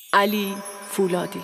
علی فولادی.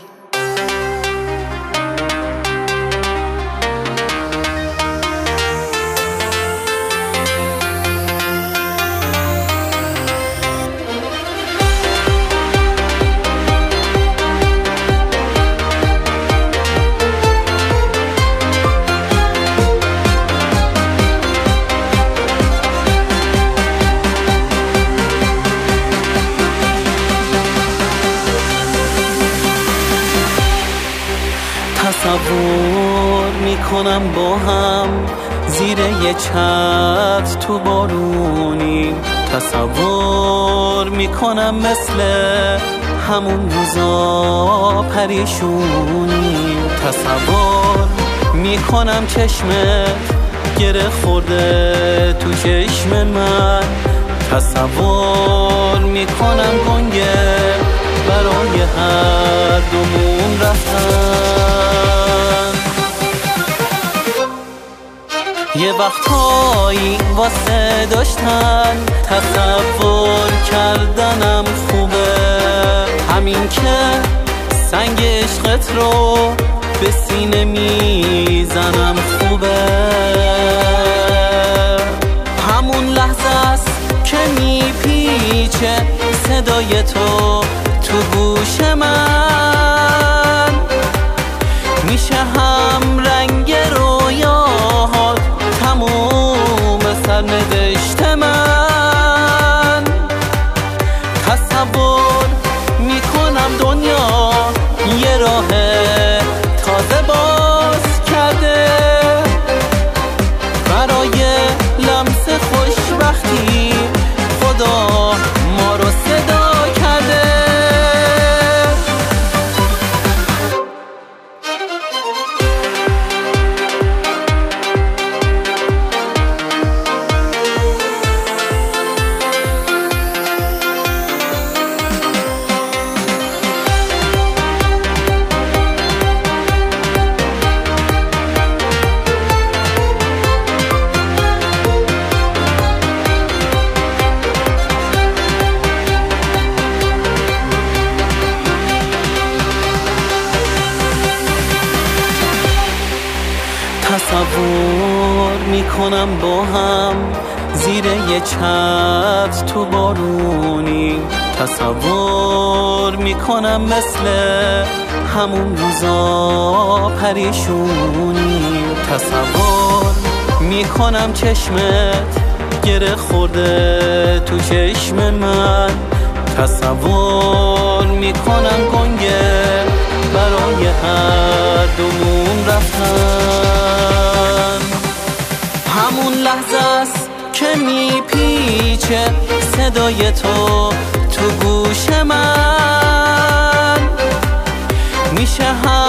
تصور میکنم با هم زیر یه چتر تو بارونی، تصور میکنم مثل همون روزا پریشونی، تصور میکنم چشمت گره خورده تو چشم من، تصور میکنم گنگه برای هر دومون رفتن. یه وقتایی واسه داشتن تصور کردنم خوبه، همین که سنگ عشقت رو به سینه میزنم خوبه، همون لحظه است که میپیچه صدای تو گوش من، میشه هم رنگ رویاهات تموم سرنوشت من، تصور میکنم دنیا یه راه تازه باز کرده برای لمس خوشبختی، خدا ما رو صدا کرده. تصور میکنم با هم زیر یه چتر تو بارونی، تصور میکنم مثل همون روزا پریشونی، تصور میکنم چشمت گره خورده تو چشم من، تصور میکنم گنگه برای هر دومون رفتن، همون لحظه است که میپیچه صدای تو گوش من، میشه